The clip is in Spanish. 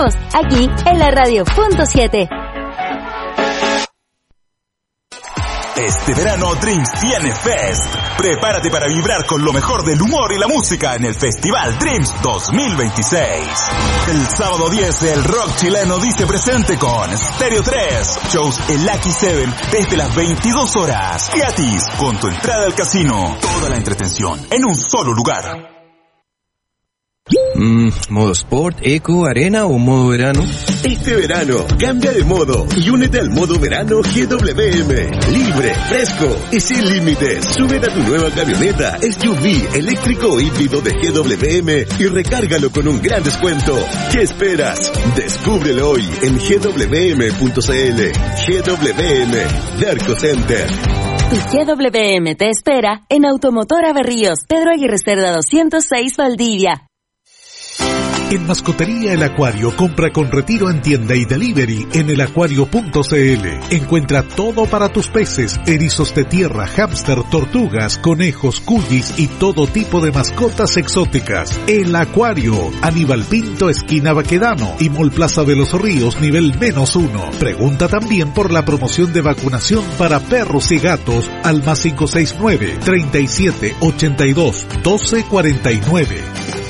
vemos aquí en la Radio.7. Este verano Dreams tiene Fest. Prepárate para vibrar con lo mejor del humor y la música en el Festival Dreams 2026. El sábado 10 el rock chileno dice presente con Stereo 3, shows El Lucky 7 desde las 22 horas. Gratis, con tu entrada al casino. Toda la entretención en un solo lugar. ¿Modo Sport, Eco, Arena o modo verano? Este verano, cambia de modo y únete al modo verano GWM. Libre, fresco y sin límites. Súbete a tu nueva camioneta SUV eléctrico o híbrido de GWM y recárgalo con un gran descuento. ¿Qué esperas? Descúbrelo hoy en gwm.cl. GWM, Derco Center. Tu GWM te espera en Automotora Berríos, Pedro Aguirre Cerda 206, Valdivia. En Mascotería El Acuario, compra con retiro en tienda y delivery en elacuario.cl. Encuentra todo para tus peces, erizos de tierra, hámster, tortugas, conejos, cuyis y todo tipo de mascotas exóticas. El Acuario, Aníbal Pinto, esquina Baquedano y Mall Plaza de los Ríos, nivel -1. Pregunta también por la promoción de vacunación para perros y gatos al +569 37 82 12 49.